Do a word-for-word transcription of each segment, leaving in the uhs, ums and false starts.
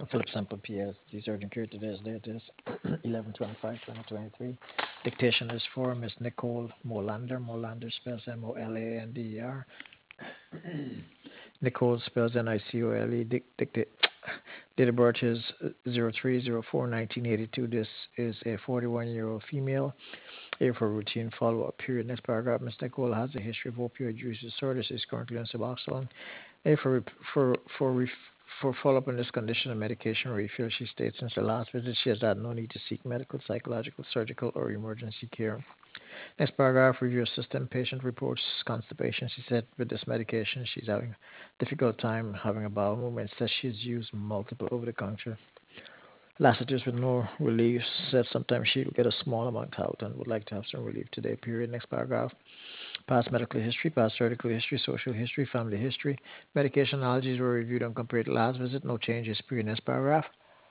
Philip Semple, P S. The surgeon care today's date is eleven twenty-five twenty twenty-three. Dictation is for Miss Nicole Molander. Molander spells M O L A N D E R. Nicole spells N I C O L E. Dictate. Date of birth is zero three zero four nineteen eighty-two. This is a forty-one-year-old female. Here for routine follow-up period. Next paragraph. Miss Nicole has a history of opioid use disorder. She is currently on Suboxone. A for for for for follow-up on this condition and medication refill, she states since the last visit she has had no need to seek medical, psychological, surgical, or emergency care. Next paragraph, review assistant patient reports constipation. She said with this medication she's having a difficult time having a bowel movement. Says she's used multiple over-the-counter laxatives with no relief. Said sometimes she'll get a small amount out and would like to have some relief today. Period. Next paragraph. Past medical history, past surgical history, social history, family history. Medication allergies were reviewed and compared to last visit. No changes. Period. Next paragraph.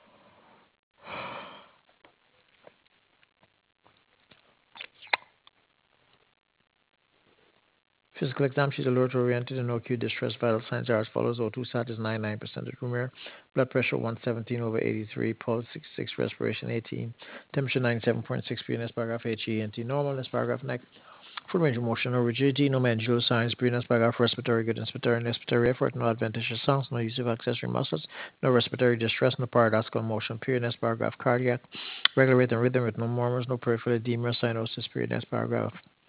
Physical exam, she's alert oriented and no acute distress. Vital signs are as follows. O two sat is ninety-nine percent of room air. Blood pressure one seventeen over eighty-three. Pulse sixty-six. Respiration eighteen. Temperature ninety-seven point six. Period. Next paragraph. H E N T normal. Next paragraph. Next. Full range of motion, no rigidity, no mandibular signs, breathing, paragraph, respiratory good, inspiratory and expiratory effort, no adventitious sounds, no use of accessory muscles, no respiratory distress, no paradoxical motion, period. Next paragraph, cardiac, regular rate and rhythm with no murmurs, no peripheral edema or cyanosis, period. Next paragraph.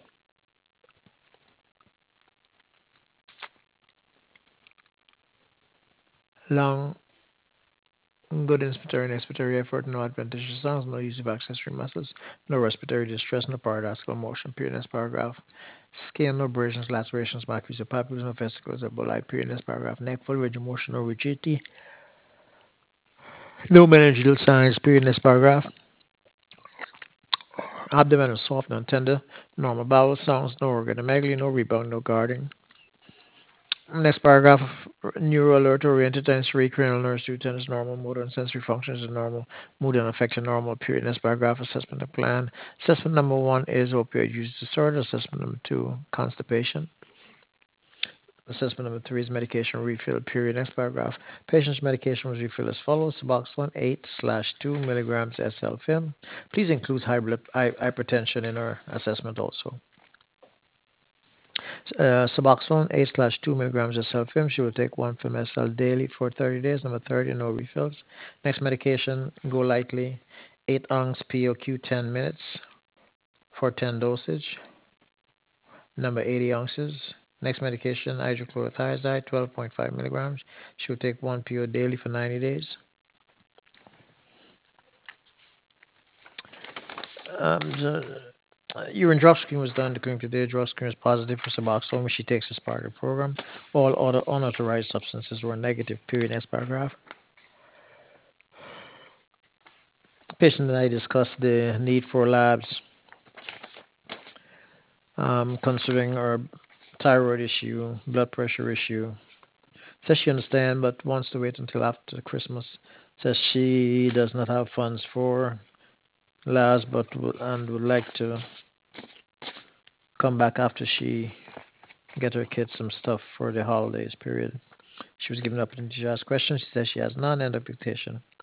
Long, good inspiratory and expiratory effort, no adventitious sounds, no use of accessory muscles, no respiratory distress, no paradoxical motion, period. Next paragraph. Skin, no abrasions, lacerations, maculae, or papules, no vesicles, or bolide, period. Next paragraph. Neck, full range of motion, no rigidity, no meningeal signs, period. Next paragraph. Abdomen is soft and tender. Normal bowel sounds, no organomegaly, no rebound, no guarding. Next paragraph. Neural alert oriented sensory cranial nerves due tennis normal. Motor and sensory functions are normal. Mood and affection normal. Period. Next paragraph. Assessment of plan. Assessment number one is opioid use disorder. Assessment number two, constipation. Assessment number three is medication refill, period. Next paragraph. Patient's medication was refilled as follows. Suboxone eight slash two milligrams S L film. Please include high blood, hypertension in our assessment also. Uh, Suboxone eight slash two milligrams S L film. She will take one film S L daily for thirty days. Number thirty, no refills. Next medication, go lightly. eight ounce P O Q ten minutes for ten dosage. Number eighty ounces. Next medication, hydrochlorothiazide, twelve point five milligrams. She will take one P O daily for ninety days. Um, the, uh, urine drug screen was done. The clinic today drug screen was positive for Suboxone, which she takes as part of the program. All other unauthorized substances were negative. Period. Next paragraph. Patient and I discussed the need for labs, um, considering her thyroid issue, blood pressure issue. Says she understands, but wants to wait until after Christmas. Says she does not have funds for labs, but would, and would like to come back after she get her kids some stuff for the holidays period. She was given an opportunity to ask questions. She says she has none. End of dictation.